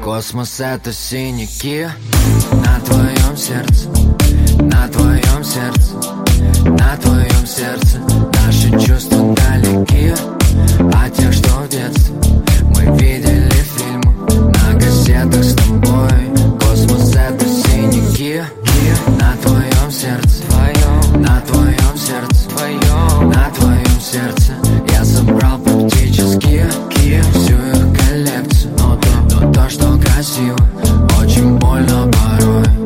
Космос — это синяки на твоем сердце, на твоем сердце, на твоем сердце. Наши чувства далеки от тех, что в детстве мы видели фильмы на кассетах с тобой. Космос — это синяки на твоем сердце, на твоем сердце, на твоем сердце. Я собрал практически всю их коллекцию, но то, что красиво, очень больно порой.